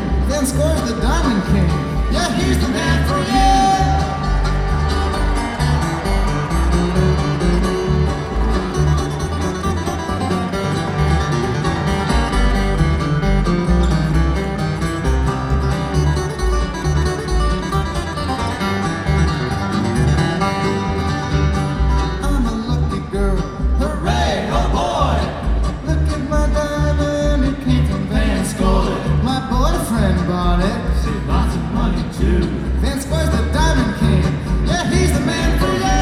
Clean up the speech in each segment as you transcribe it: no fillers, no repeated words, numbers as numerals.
then scores the Diamond King. Yeah, he's the man for you. Vince Square's the Diamond King. Yeah, he's the man for you.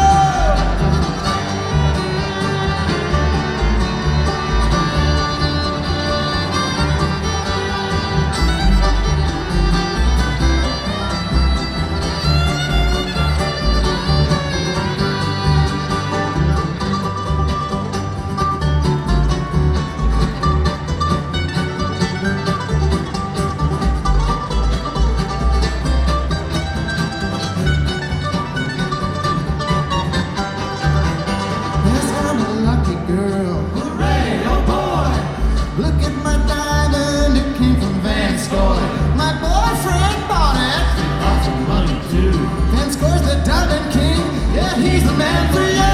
He's the man for you.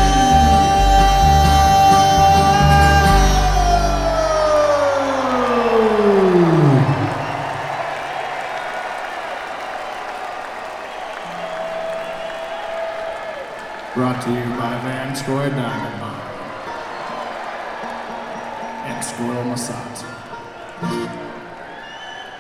Brought to you by Van Score Diamond Mine and Squirrel Massage.